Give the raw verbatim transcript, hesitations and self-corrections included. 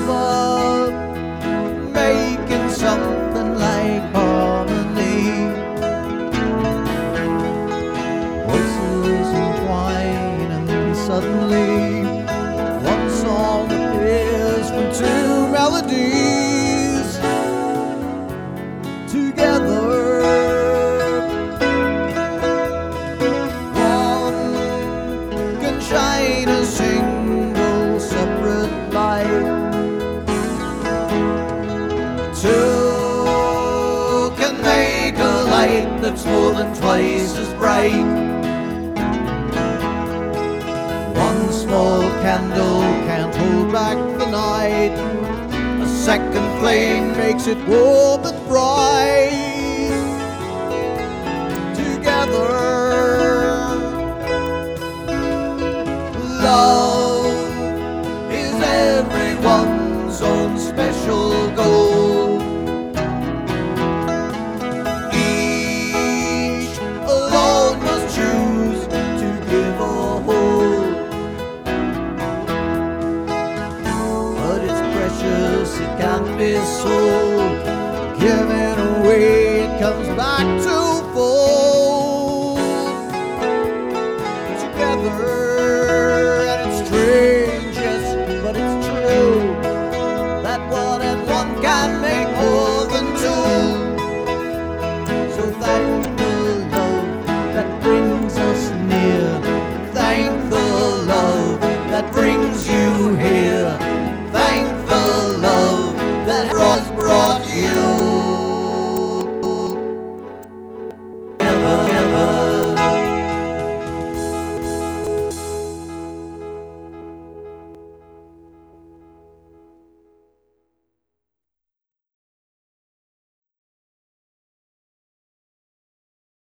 together, making something like harmony. Voices entwine and suddenly one song appears from two melodies together. Shine a single separate light. Two can make a light that's more than twice as bright. One small candle can't hold back the night. A second flame makes it warm and bright. Together, love is everyone's own special goal. Each alone must choose to give or hold. But it's precious, it can't be sold. Giving away, it comes back to